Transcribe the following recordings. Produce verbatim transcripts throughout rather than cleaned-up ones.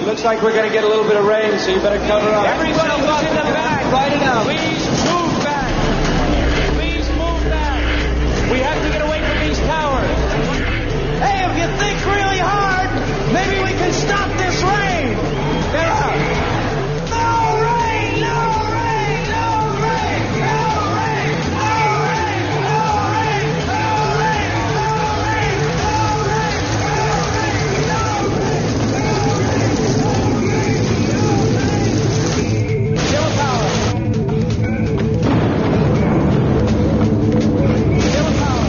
Looks like we're going to get a little bit of rain, so you better cover up. Everybody who's in the back, write it out. Please move back. Please move back. We have to get away from these towers. Hey, if you think really hard, maybe we can stop this rain. Get out. No rain, no rain, no rain, no rain, no rain, no rain, no rain, no rain, no rain, no rain, no rain. Kill power. Kill power.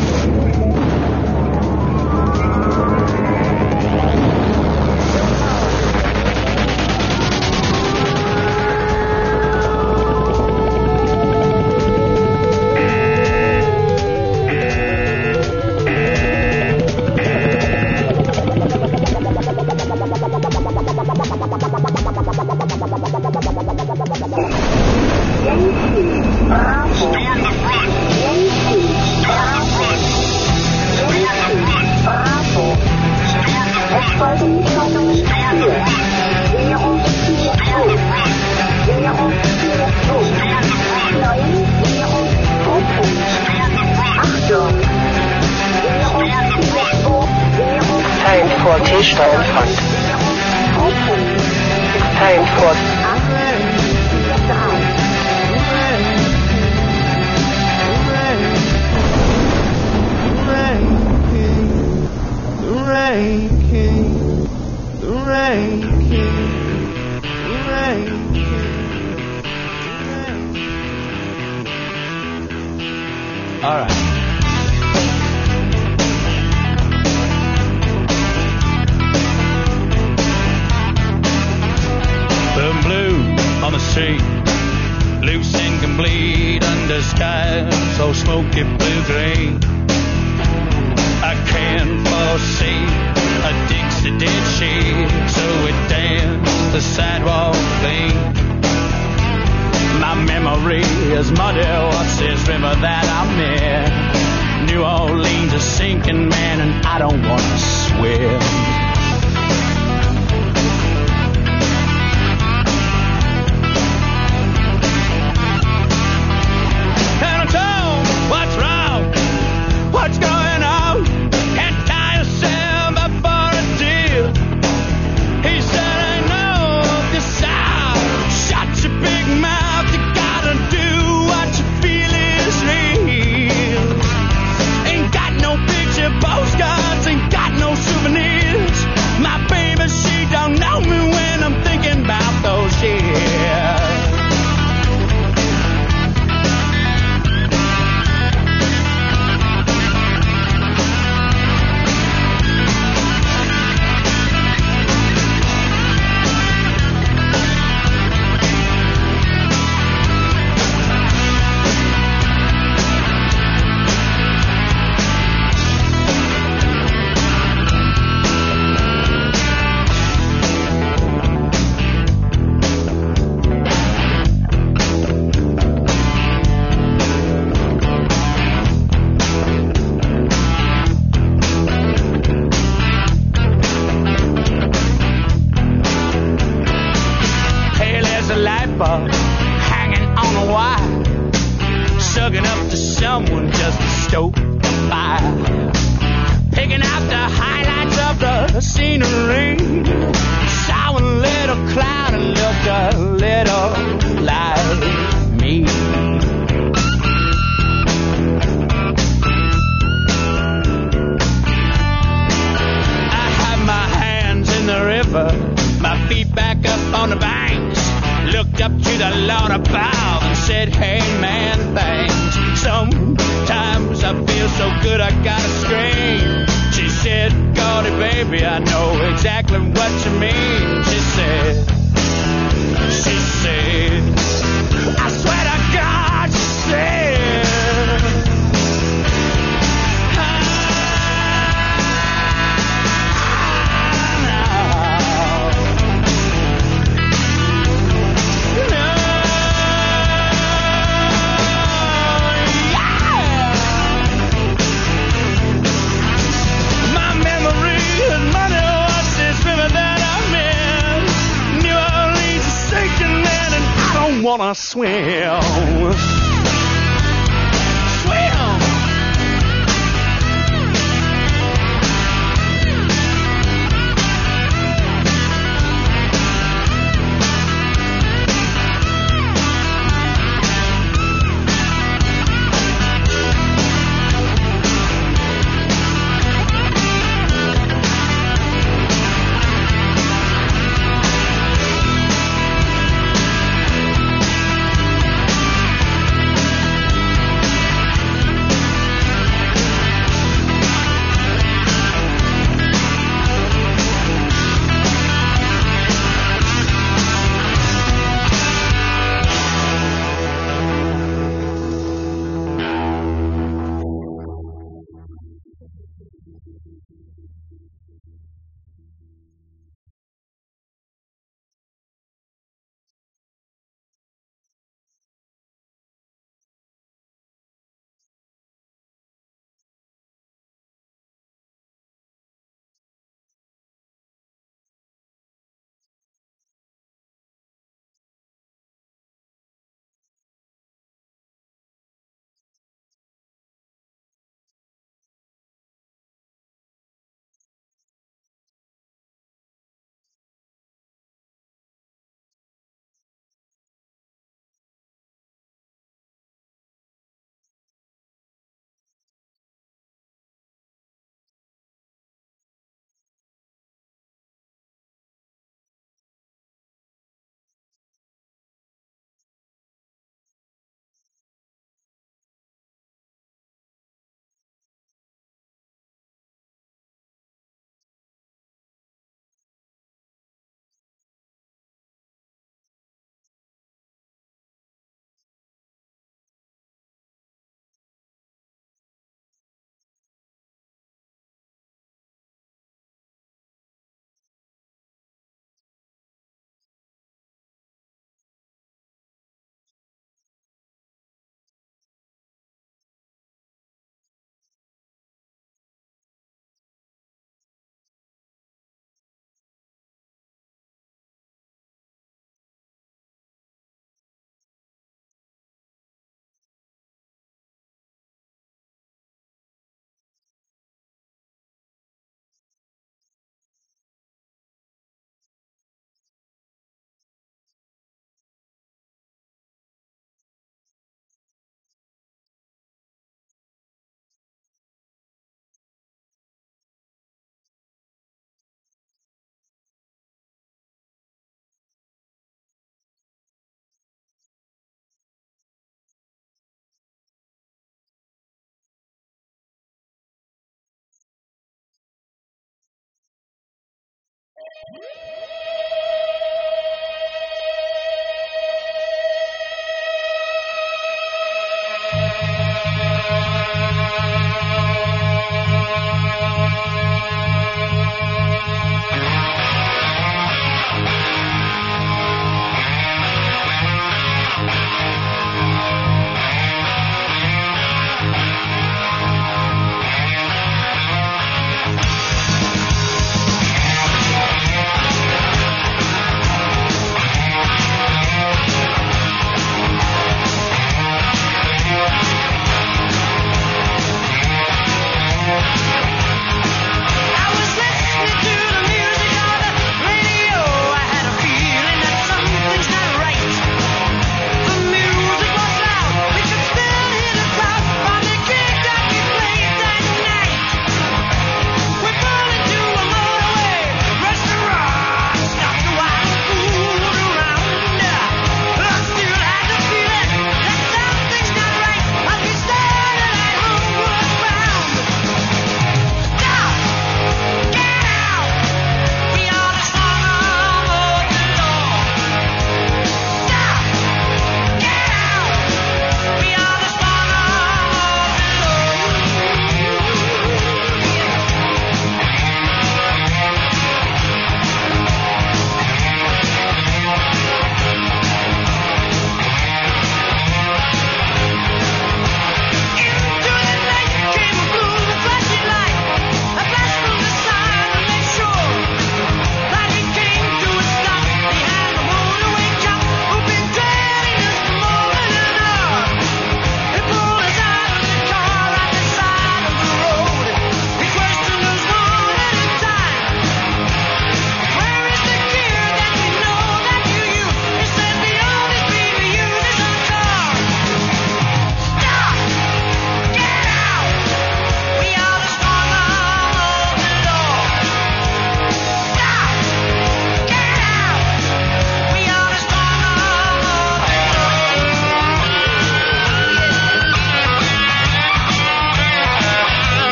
Steuerfront. Steuerfront. All right. Burn blue on the sea, loose and complete under skies so smoky blue-green. I can't foresee a Dixie did she, so it danced the sidewalk clean. My memory is muddy, what's this river that I'm in? New Orleans is sinking, man, and I don't want to swim. And I told him, what's wrong? What's going on? Can't tie yourself up for a deal. He said, I know the sound. Shut your big mouth. You gotta do what you feel is real. Ain't got no picture postcards, ain't got no souvenirs. My baby, she don't know me when I'm thinking about those years. Hanging on a wire, sucking up to someone just to stoke the fire, picking out the highlights of the scenery. Saw a little cloud and looked a little like me. I have my hands in the river, my feet back up on the banks. Looked up to the Lord above and said, hey man, thanks. Sometimes I feel so good I gotta scream. She said, Gordy baby, I know exactly what you mean. She said, she said, I swear to God, she said, money, what's this river that I'm in? wanna swim. Swim!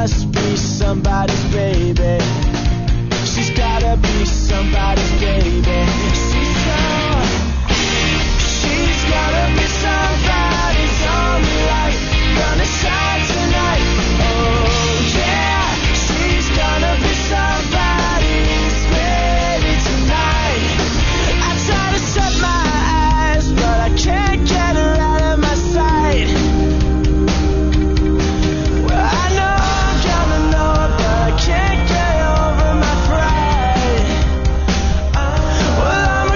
must be somebody's baby. She's gotta be somebody's baby. She's so, she's gotta be somebody's only light. Gonna shine tonight. Oh yeah, she's gonna be somebody's baby tonight. I try to shut my eyes, but I can't get her out of my sight. Well, I know I'm gonna know her, but I can't get over my pride. Well, I'm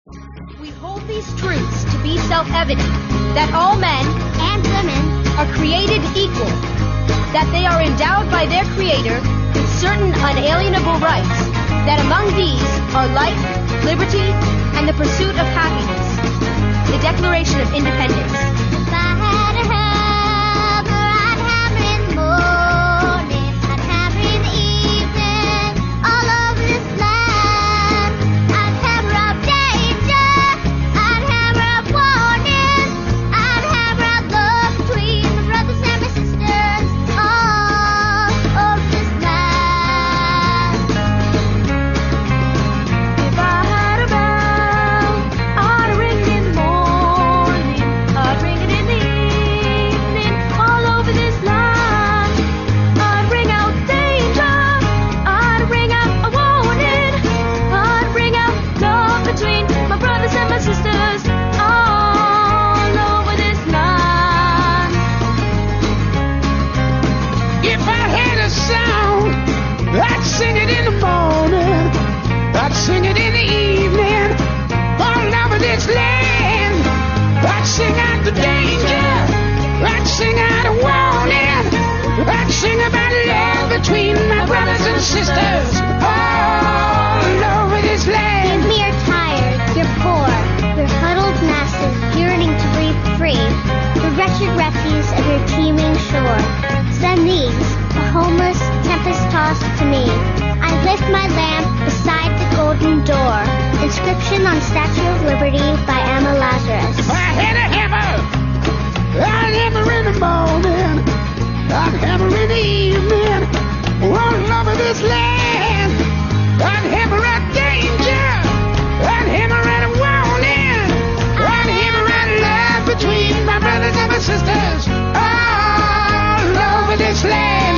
We hold these truths to be self-evident, that all men and women are created equal, that they are endowed by their Creator with certain unalienable rights, that among these are life, liberty, and the pursuit of happiness. The Declaration of Independence. If I had a hammer, I'd hammer in the morning, I'd hammer in the evening, all over this land. I'd hammer up danger, I'd hammer up warning, I'd hammer out love between my brothers and my sisters, all over this land. If I had a bell, I'd ring it in the morning, I'd ring it in the evening, all over this land. I'd ring out danger, I'd ring out a warning, I'd ring out love between my brothers and my sisters, all over this land. If I had a sound, I'd sing it in the morning, I'd sing it in the evening, all over this land. I'd sing out the danger, I'd sing out a warning, I'd sing about love between my brothers and sisters, all over this land. We are tired, you're poor, we're huddled masses yearning to breathe free, the wretched refuse of your teeming shore. Send these, the homeless, tempest-tossed to me. I lift my lamp beside the golden door. Inscription on Statue of Liberty by Emma Lazarus. If I had a hammer, I'd hammer in the morning, I'd hammer in the evening, all over this land. I'd hammer at danger, I'd hammer at a warning, I'd hammer at love between my brothers and my sisters, all over this land.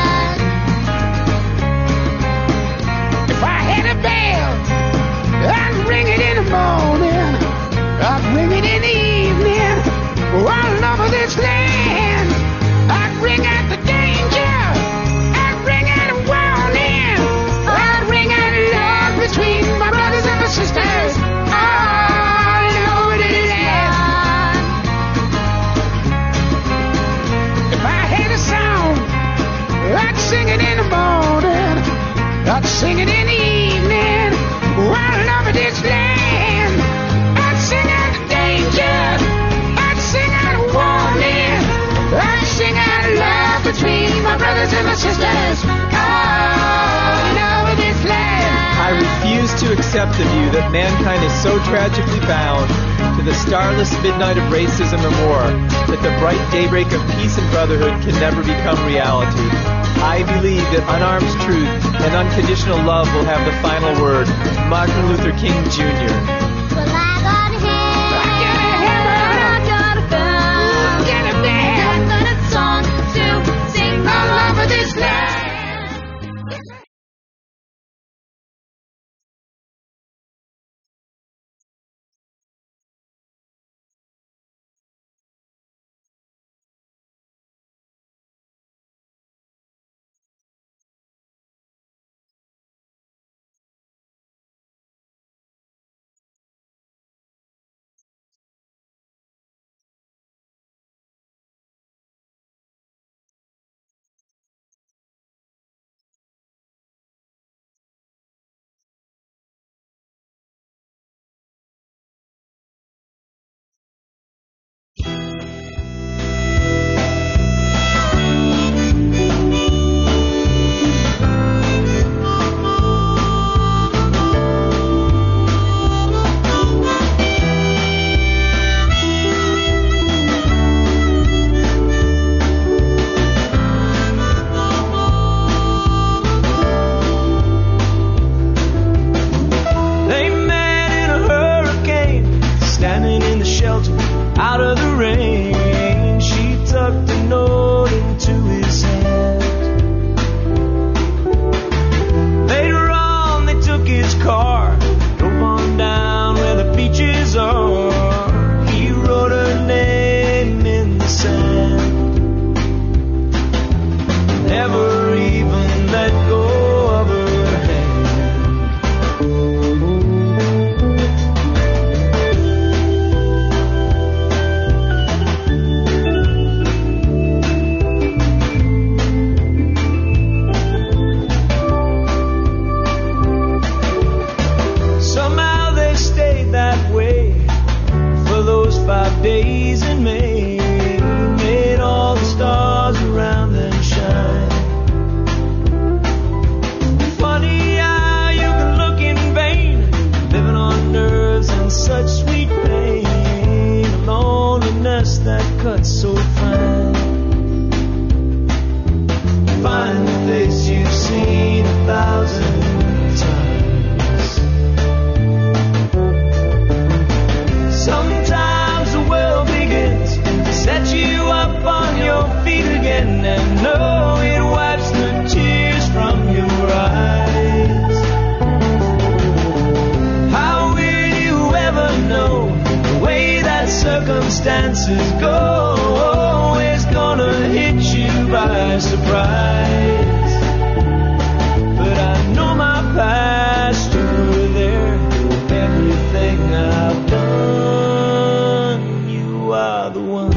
If I had a bell, I'd ring it in the morning, I'd ring it in the evening, all over this land. I'd ring out the danger, I'd ring out a warning, I'd ring out love between my brothers and my sisters, all over this land. If I had a song, I'd sing it in the morning, I'd sing it in the evening, all over this land. I'd sing out the danger, I'd sing out a warning, I'd sing out love between my brothers and my sisters, all over this land. I refuse to accept the view that mankind is so tragically bound to the starless midnight of racism and war that the bright daybreak of peace and brotherhood can never become reality. I believe that unarmed truth and unconditional love will have the final word. Martin Luther King Junior circumstances go, it's gonna hit you by surprise. But I know my past over there, everything I've done, you are the one.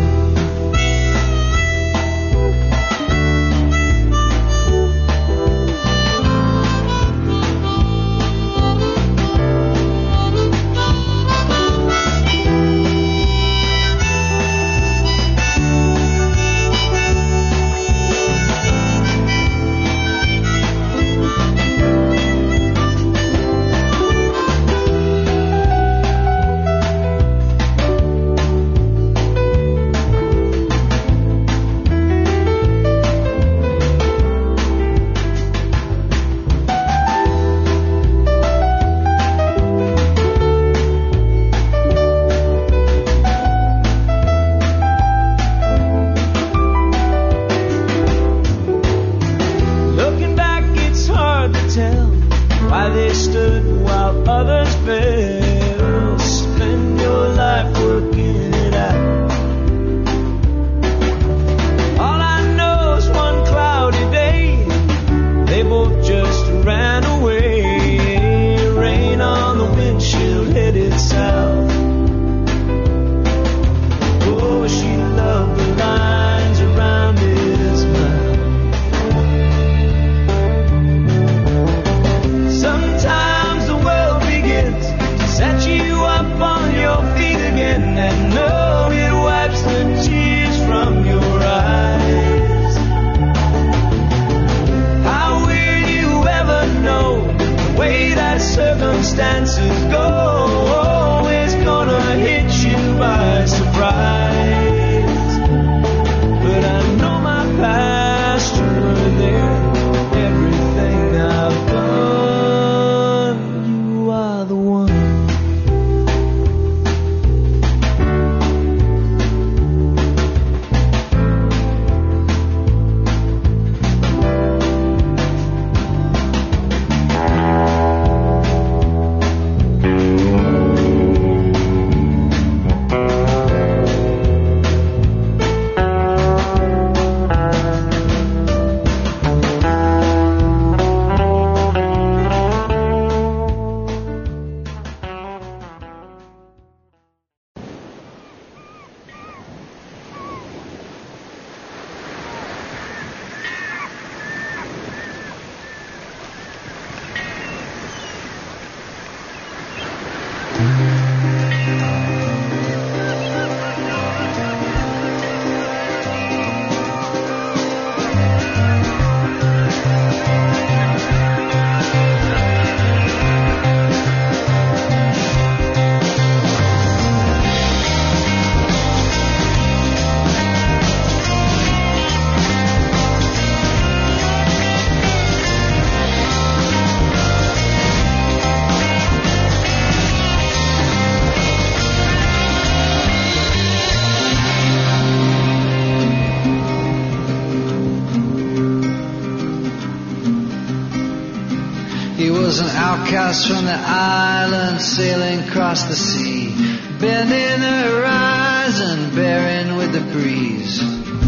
Outcast from the island, sailing across the sea, bending the horizon, bearing with the breeze.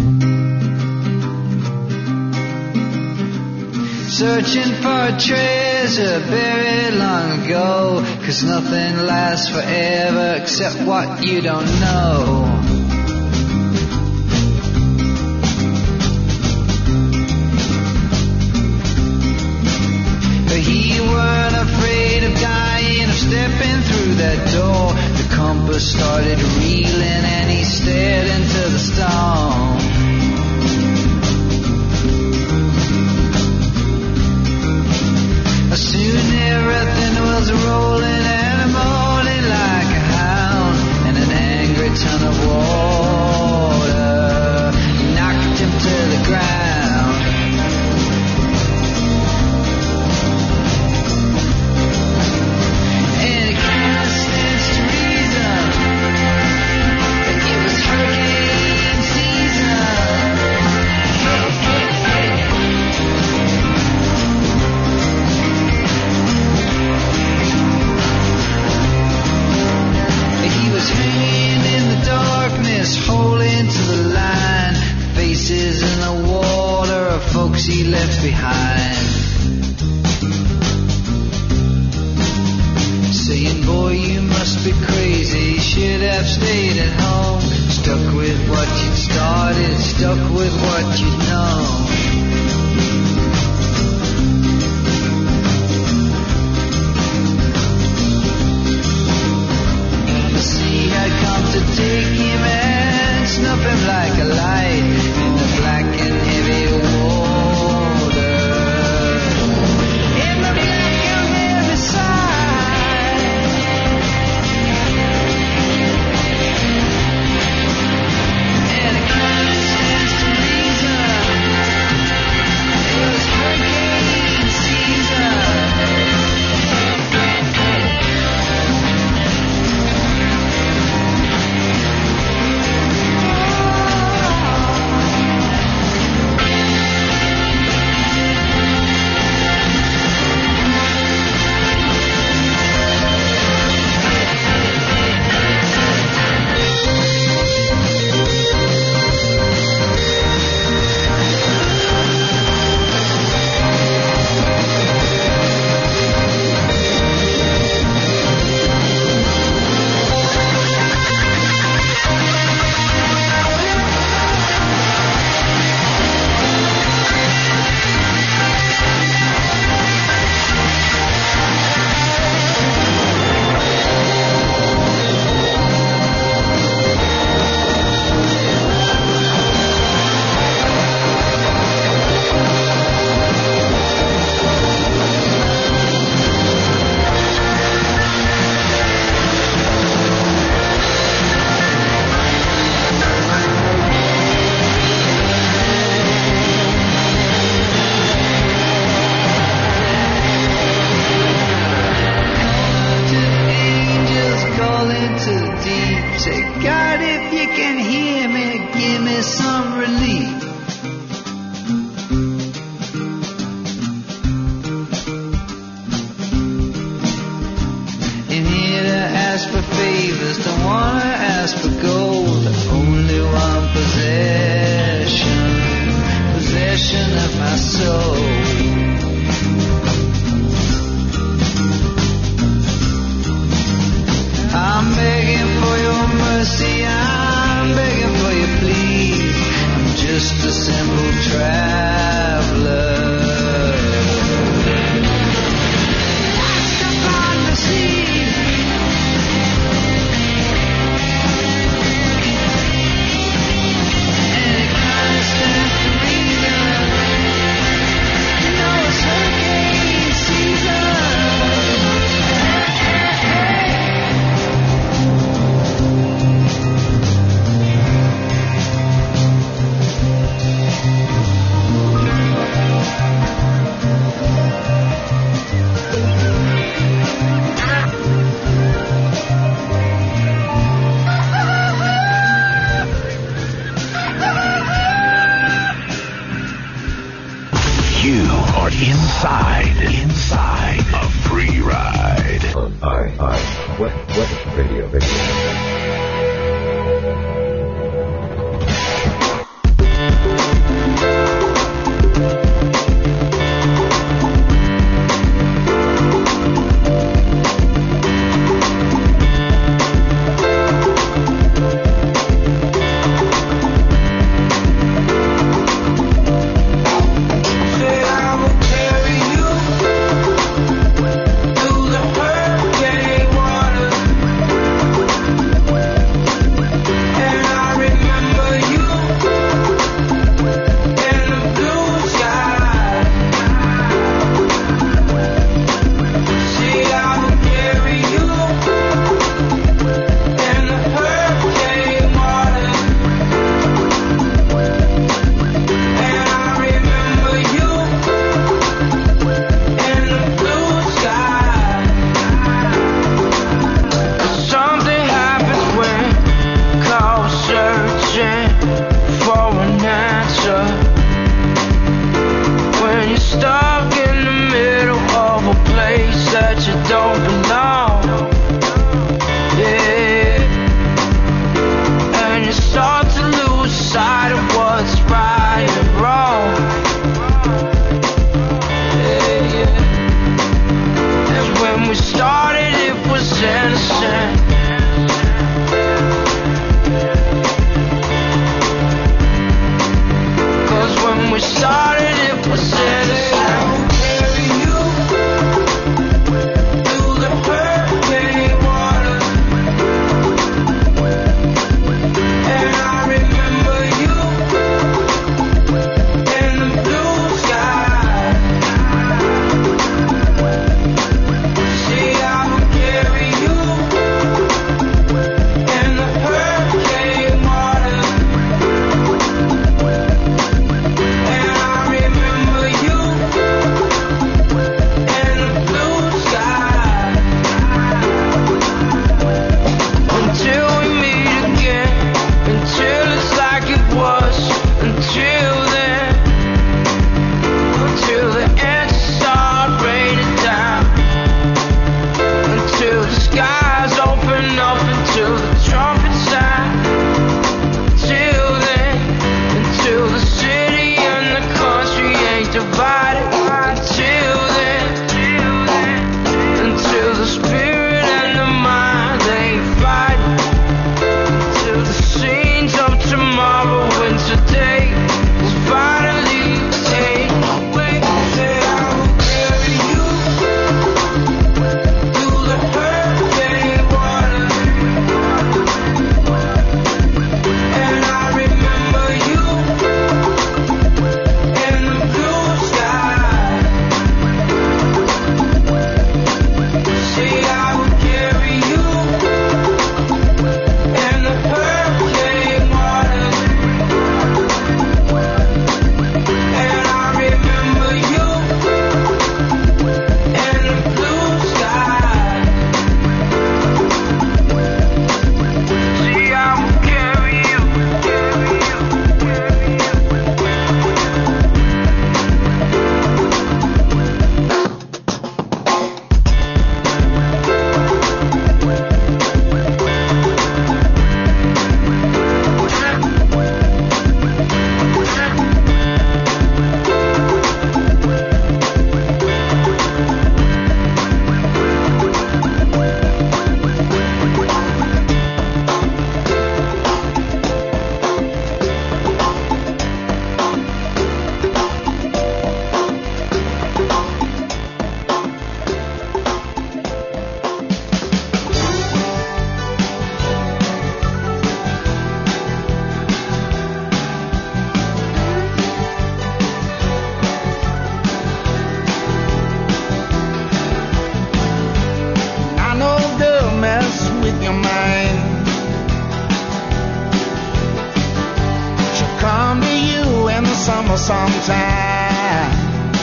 Searching for a treasure buried long ago, 'cause nothing lasts forever except what you don't know. He weren't afraid of dying, of stepping through that door. The compass started reeling and he stared into the storm. Soon everything was rolling and moaning like a hound, and an angry ton of water knocked him to the ground. left behind. Saying, boy, you must be crazy, should have stayed at home. Stuck with what you'd started, stuck with what you'd known. The sea had come to take him and snuff him like a light in the black and heavy water. In the black and heavy side. And it kind of stands to reason. It was hurricane season. Start to lose sight of what's right and wrong. sometime.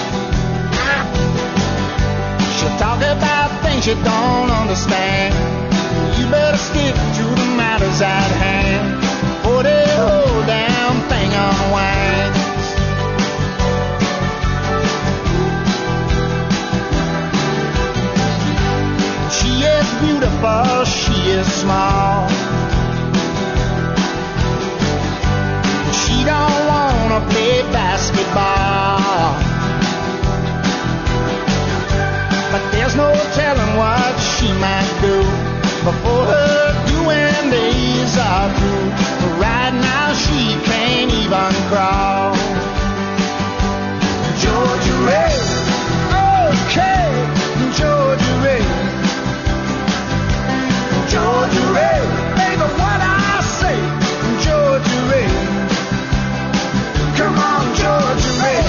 She'll talk about things you don't understand. You better stick to the matters at hand before the whole damn thing unwinds. She is beautiful, she is small. She don't wanna play basketball, but there's no telling what she might do before her doing days are through. But right now she can't even crawl. Georgia Ray, okay, Georgia Ray, Georgia Ray, baby, what I say, Georgia Ray. Come on, Georgia Ray.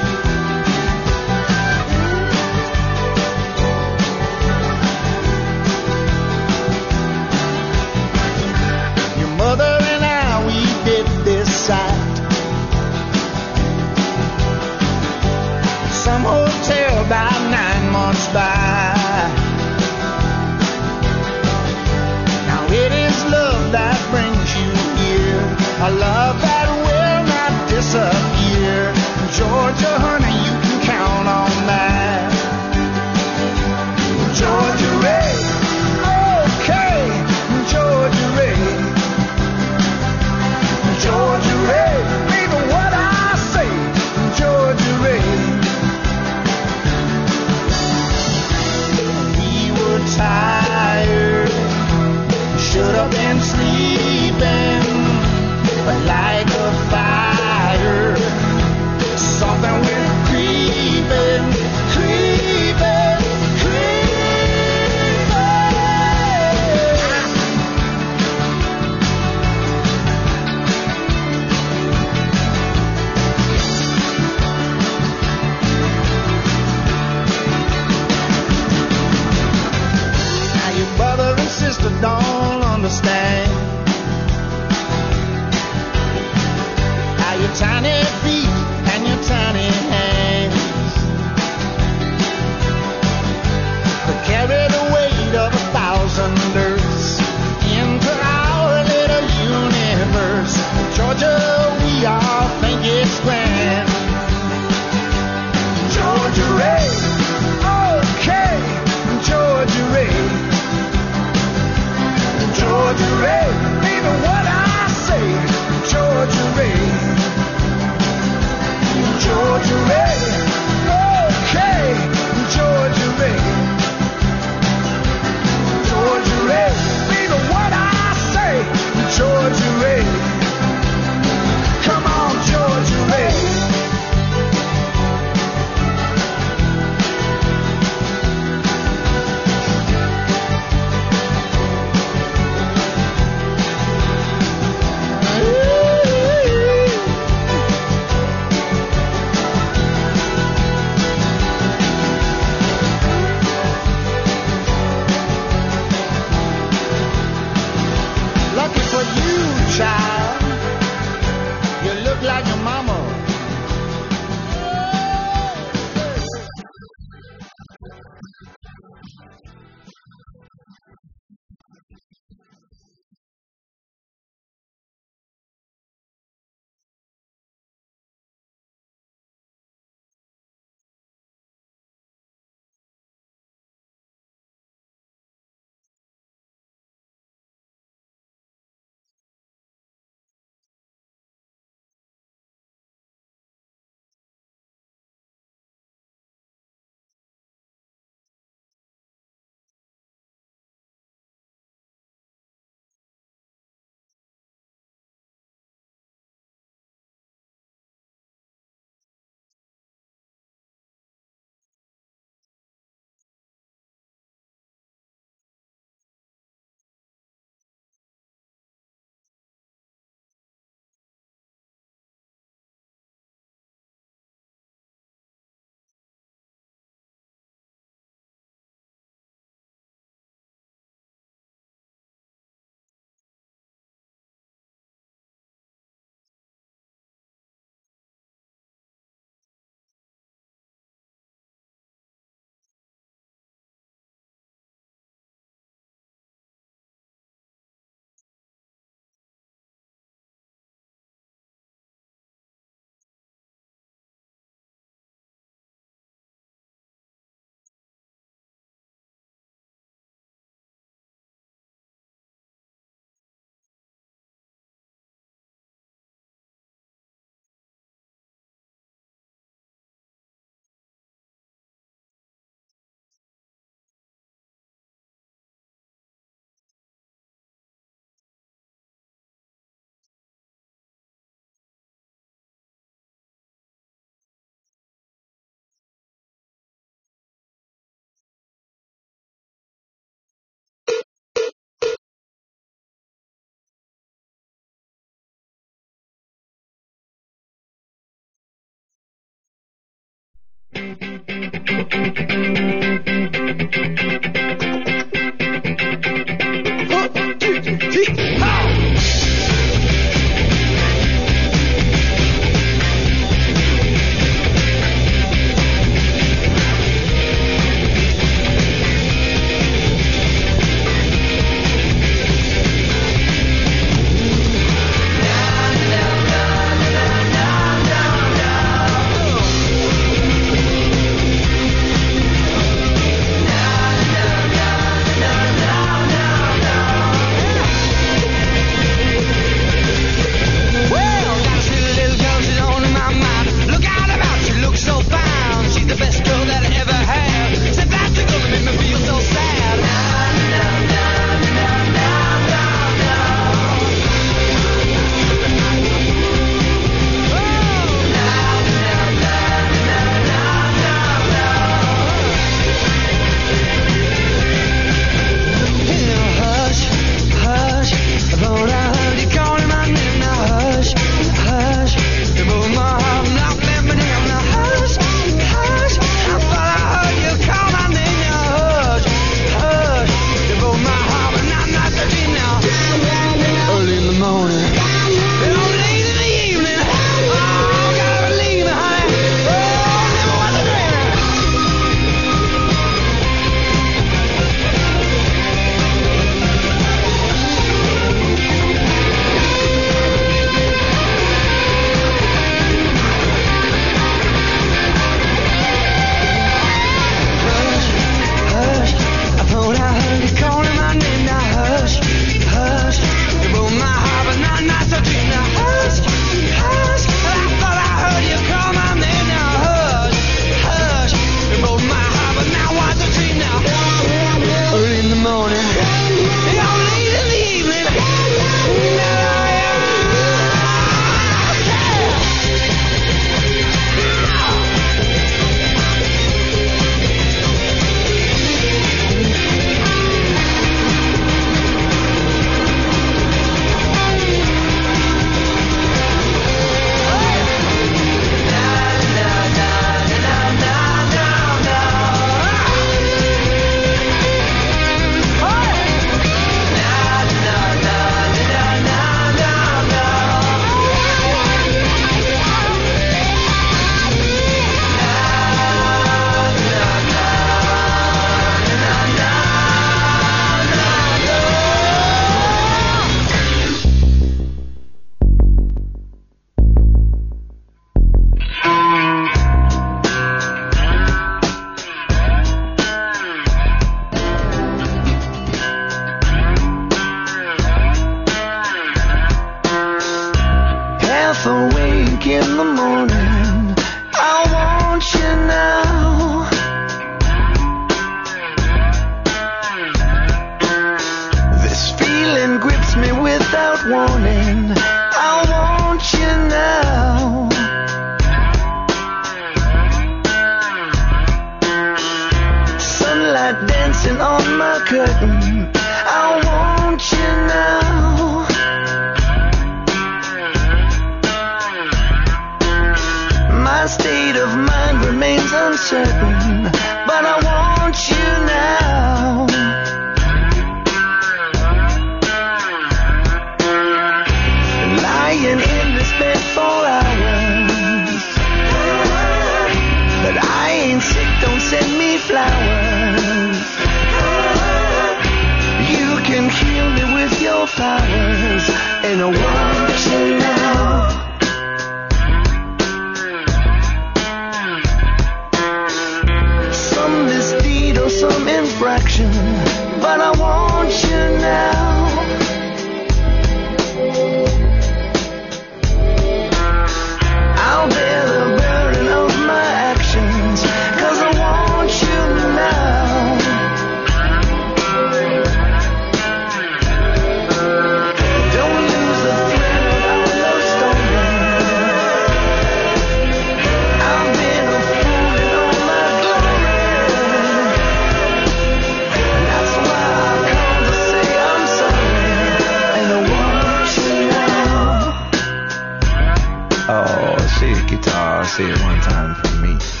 say it one time for me.